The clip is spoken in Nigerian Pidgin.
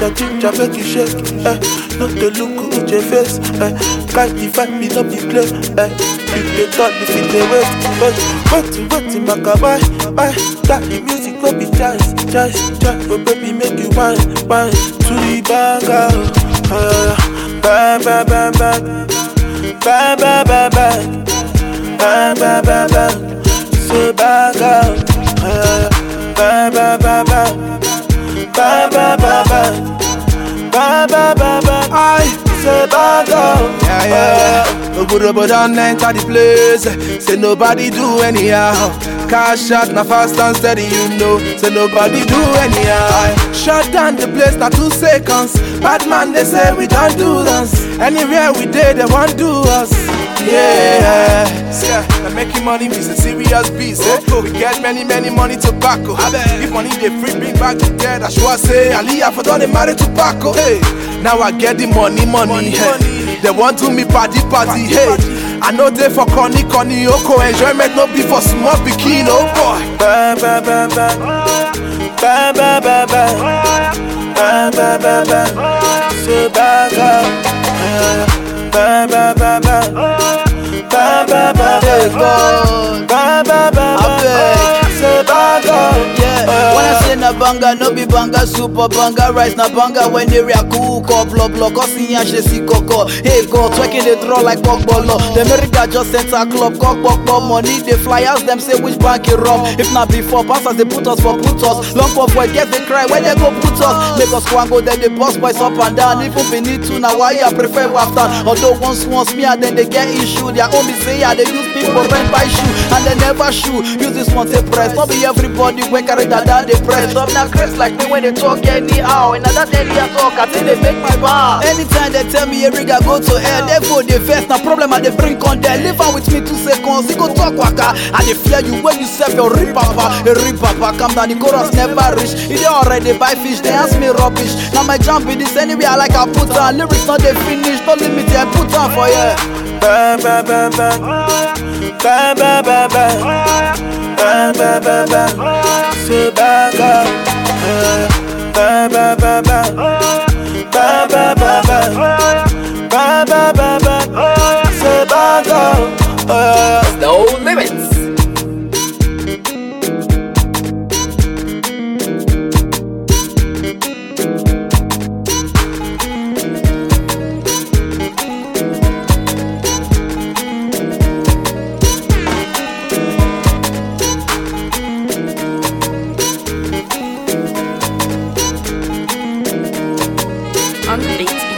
ginger, make you shake. Not the look with your face. Can't define me, not be play. You the turn if it the waste. Waiting, Makabai. That the music will be choice. Oh baby, make you wine. To the banger. Bang. So banger. I say Ogurobo don't enter the place. Say nobody do anyhow. Cash out na fast and steady, you know. Say nobody do anyhow. Shut down the place na 2 seconds. Bad man they say we don't do this. Anywhere we did they want do us. Yeah, I'm making money is a serious business. We get many money tobacco. If money they free, bring back the dead. I sure say Aliyah for done married tobacco. Hey, now I get the money. Hey. They want to me party. Hey, I know they for corny oko enjoyment no be for small bikini. Oh boy. Bang. So When I say na banga, no be banga, super banga, rice na banga. When they react cook up, block, see and she see coco. Hey God, twerking the draw like cockball. The America just enter club, cock money. They flyers them say which bank it rob. If not before, passers they put us. Long for boy get they cry when they go put us. Lagos Kwango then they boss boys up and down. Even beneath to now why I prefer Waftan. Although once me and then they get issue. Their own be say they use people rent by shoe and they never shoe. Use this one to press. Not be everybody when carry that down they press. Some now crest like me when they talk anyhow. And that area talk I think they make my bar. Anytime they tell me every guy go to hell, they go the first. Now problem and they bring on there. Live on with me 2 seconds. You go talk waka and they fear you when you serve your rip papa. A rip papa come down the chorus never reach. If they already buy fish, they ask me rubbish. Now my jump in this anywhere I like I put on. Lyrics not they finish, don't limit I put on for you. Bang. So banger. So banger. No limits. On the beat.